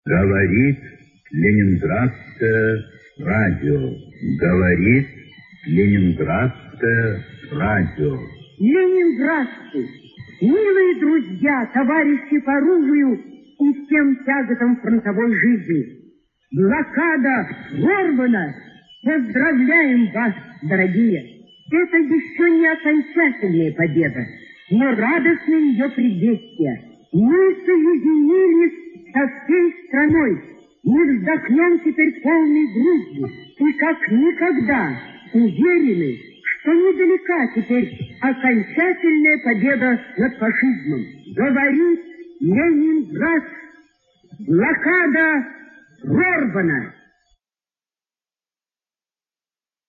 Говорит Ленинградское радио. Говорит Ленинградское радио. Ленинградцы, милые друзья, товарищи по оружию и всем тяготам фронтовой жизни. Блокада прорвана. Поздравляем вас, дорогие. Это еще не окончательная победа, но радостное ее предвестие. Мы соединились со всей страной. Мы вздохнем теперь полной грудью и как никогда уверены, что недалека теперь окончательная победа над фашизмом. Говорит Ленинград, блокада прорвана.